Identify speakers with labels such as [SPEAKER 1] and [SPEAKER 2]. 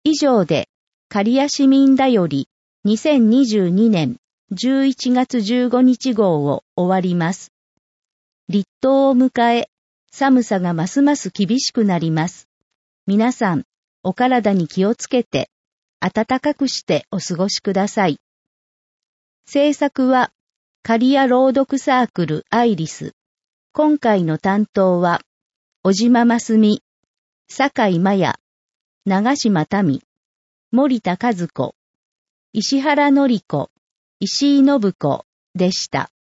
[SPEAKER 1] 以上で、刈谷市民だより、2022年11月15日号を終わります。立冬を迎え、寒さがますます厳しくなります。皆さん、お体に気をつけて、暖かくしてお過ごしください。制作は、刈谷朗読サークルアイリス。今回の担当は、小島真澄、坂井真也、長島民、森田和子、石原典子、石井信子でした。